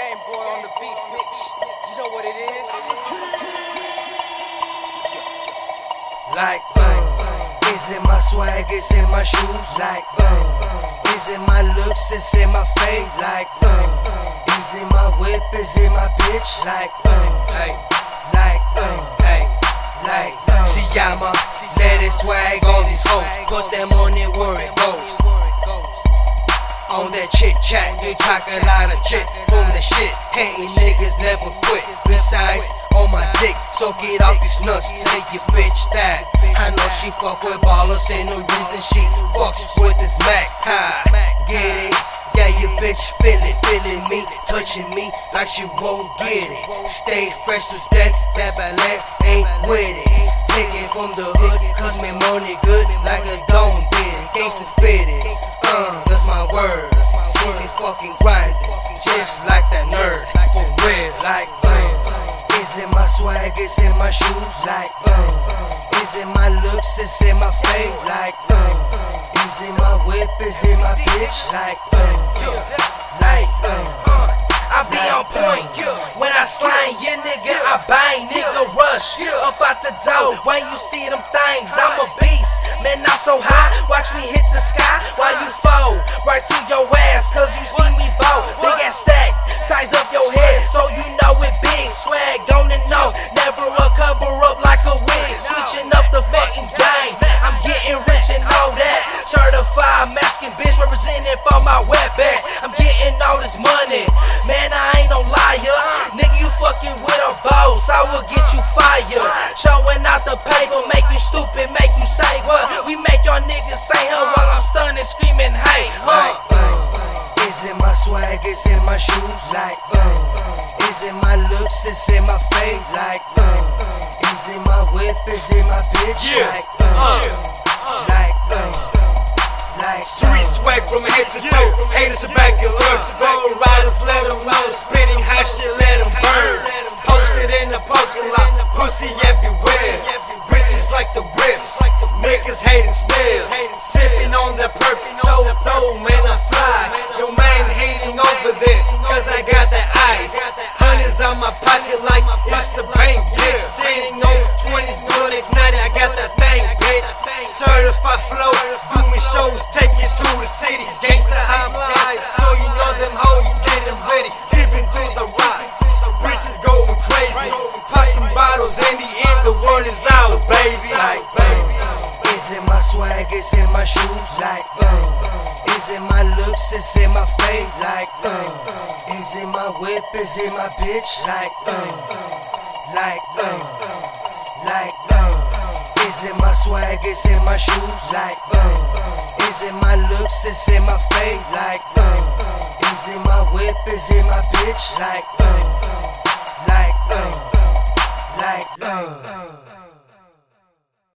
Rain boy on the beat, bitch. You know what it is? Like, is it my swag, is it my shoes? Like, is it my looks, is it my fade? Like, is it my whip, is it my bitch? Like, see, I'ma let it swag on these hoes. Put them on it where it goes. On that chit chat, you talk a lot of shit from the shit. Hating niggas never quit. Besides, on my dick, so get off these nuts. Tell your bitch that I know she fuck with ballers. Ain't no reason she fucks with this Mac. Ha, get it? Yeah, your bitch feeling me, touching me like she won't get it. Stay fresh as death, that ballet ain't with it. Take it from the hood, cause me money good like a dome did it. Gangsta fitted, that's my word. See me fucking grinding, just like that nerd. For real, like, is it my swag, is it my shoes? Like, is it my looks, is it my fade? Like, is it my whip, is it my bitch? Like, I be on point, when I slang, yeah nigga, I bang, nigga rush, up out the door, when you see them things, I'm a beast, man I'm so high, watch me hit the sky, while you fall, right to your ass, cause you see me bow, big ass stack, size up your head, so you know it big, swag on the know, never a cover up like a wig, switching up the fucking game, I'm getting rich and all that, certified masking bitch, representing for my wetbacks, I'm getting all this money, man I ain't no liar, nigga you fucking with a boss, I will get you fired, showing out the paper, make you stupid, make you say what, we make y'all niggas say her while I'm stunning, screaming hey, is it my swag, is it my shoes? Like, is it my looks, is it my fade? Like, is it my whip, is it my bitch? Like, street swag from head to toe, haters are back alert, road riders let them know, spitting hot shit let them burn, post it in the parking lot, pussy everywhere, bitches like the whips, niggas hating still, sipping on the perp, so though man I fly, your man hating over there, cause I got the ice, hundreds on my pocket like it's a bank, bitch, sitting on 20s, doing ignited, I got that thing, bitch, certified flow, doing shows, take it through the city, gangsta high life, so you know them hoes getting ready, peeping through the rock, bitches going crazy, popping bottles, in the end the world is ours, baby. Like, is it my swag, is it my shoes? Like, is it my looks, is it my fade? Like, is it my whip, is it my bitch? Like, is it my swag, is it my shoes? Like, is it my looks, is it my fade? Like, is it my whip, is it my bitch? Like,